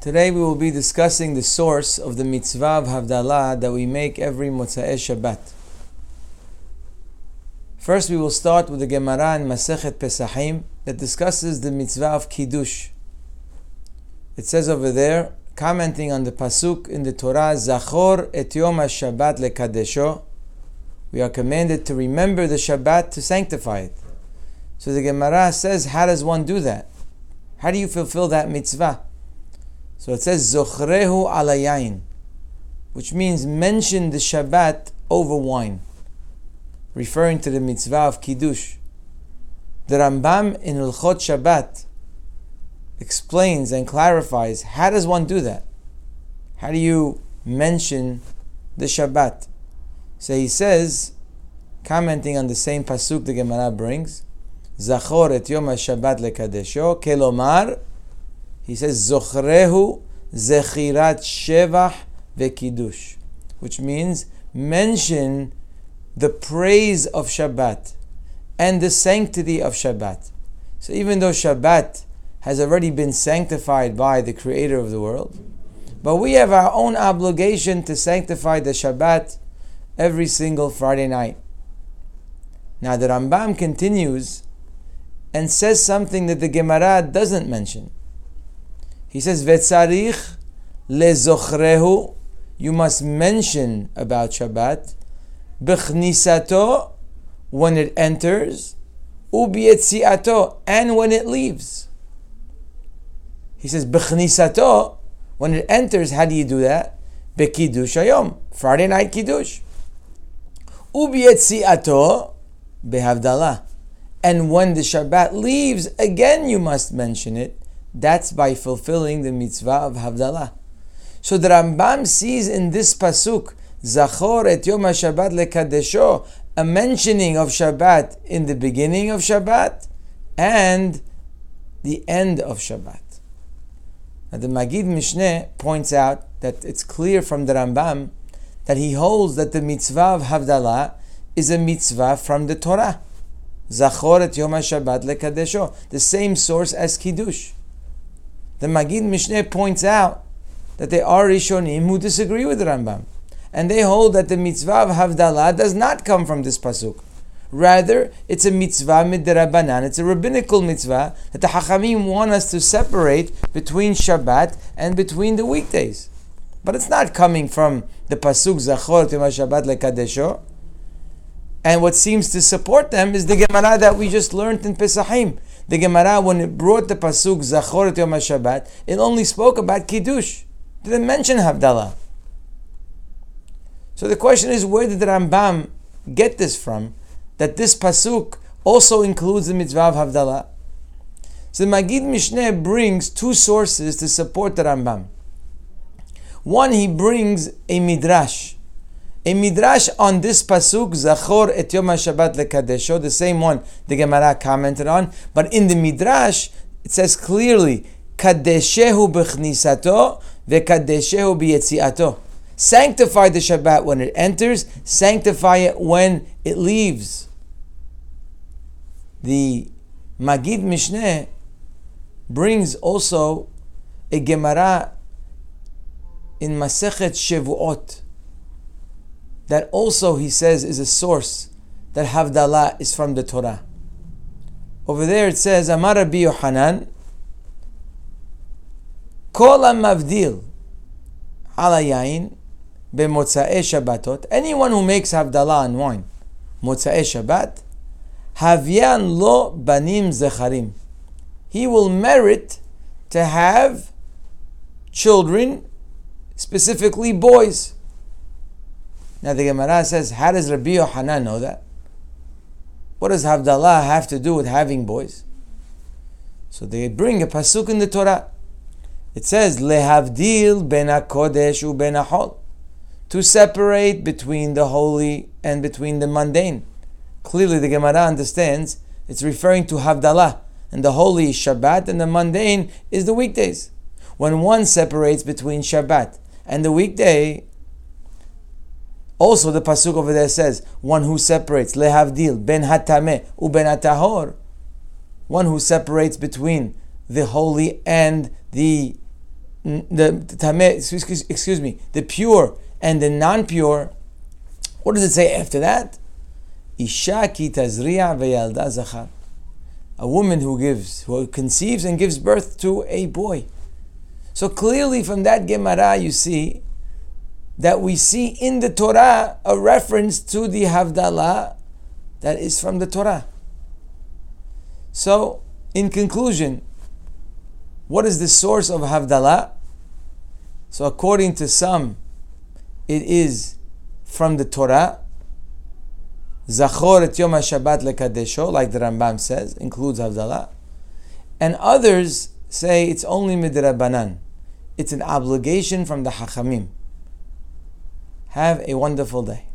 Today we will be discussing the source of the mitzvah of Havdalah that we make every Motzei Shabbat. First we will start with the Gemara in Masechet Pesachim that discusses the mitzvah of Kiddush. It says over there, commenting on the pasuk in the Torah, Zachor et Yom HaShabbat lekadesho. We are commanded to remember the Shabbat to sanctify it. So the Gemara says, how does one do that? How do you fulfill that mitzvah? So it says, Zochrehu ala yain, which means mention the Shabbat over wine, referring to the mitzvah of Kiddush. The Rambam in Hilchot Shabbat explains and clarifies, how does one do that? How do you mention the Shabbat? So he says, commenting on the same pasuk the Gemara brings, Zachor et Yom HaShabbat lekadesho, kelomar, he says, Zochrehu zechirat shevach vekidush, which means mention the praise of Shabbat and the sanctity of Shabbat. So even though Shabbat has already been sanctified by the Creator of the world, but we have our own obligation to sanctify the Shabbat every single Friday night. Now the Rambam continues and says something that the Gemara doesn't mention. He says, Vetzarich lezochrehu, you must mention about Shabbat, b'chnisato, when it enters, u'b'yetziato, and when it leaves. He says, b'chnisato, when it enters, how do you do that? B'kiddush hayom, Friday night kiddush. U'b'yetziato, b'havdalah. And when the Shabbat leaves, again you must mention it. That's by fulfilling the mitzvah of Havdalah. So the Rambam sees in this pasuk, Zachor et Yom HaShabbat lekadesho, a mentioning of Shabbat in the beginning of Shabbat and the end of Shabbat. Now the Magid Mishneh points out that it's clear from the Rambam that he holds that the mitzvah of Havdalah is a mitzvah from the Torah. Zachor et Yom HaShabbat lekadesho, the same source as Kiddush. The Magid Mishneh points out that there are Rishonim who disagree with the Rambam, and they hold that the mitzvah of Havdalah does not come from this pasuk. Rather, it's a mitzvah midrabanan. It's a rabbinical mitzvah that the Hachamim want us to separate between Shabbat and between the weekdays. But it's not coming from the pasuk Zachor Yom HaShabbat lekadesho. And what seems to support them is the Gemara that we just learned in Pesachim. The Gemara, when it brought the pasuk Zachor et Yom HaShabbat, it only spoke about Kiddush. It didn't mention Havdalah. So the question is, where did the Rambam get this from? That this pasuk also includes the mitzvah of Havdalah. So the Magid Mishneh brings two sources to support the Rambam. One, he brings a midrash. A midrash on this pasuk, Zachor et Yom HaShabbat lekadesho, the same one the Gemara commented on, but in the midrash it says clearly, kadeshehu b'chnisato ve'kadeshehu b'yetziato. Sanctify the Shabbat when it enters, sanctify it when it leaves. The Magid Mishneh brings also a Gemara in Masechet Shevuot that also, he says, is a source that Havdalah is from the Torah. Over there it says, Amar Rabbi Yochanan, Kol HaMavdil ala yain b'motza'ei Shabbatot, anyone who makes Havdalah on wine, Motza'ei Shabbat, Havyan lo banim zecharim, he will merit to have children, specifically boys. Now the Gemara says, how does Rabbi Yochanan know that? What does Havdalah have to do with having boys? So they bring a pasuk in the Torah. It says, Lehavdil ben HaKodesh u ben HaHol, to separate between the holy and between the mundane. Clearly the Gemara understands it's referring to Havdalah, and the holy is Shabbat and the mundane is the weekdays. When one separates between Shabbat and the weekday, also the pasuk over there says, one who separates, lehavdil, ben hatameh, u ben hatahor, one who separates between the holy and the the pure and the non-pure, what does it say after that? Isha ki tazriya veyalda zachar. A woman who conceives and gives birth to a boy. So clearly from that Gemara you see that we see in the Torah a reference to the Havdalah that is from the Torah. So, in conclusion, what is the source of Havdalah? So according to some, it is from the Torah. Zachor et Yom HaShabbat lekadesho, like the Rambam says, includes Havdalah. And others say it's only midrabanan. It's an obligation from the Hachamim. Have a wonderful day.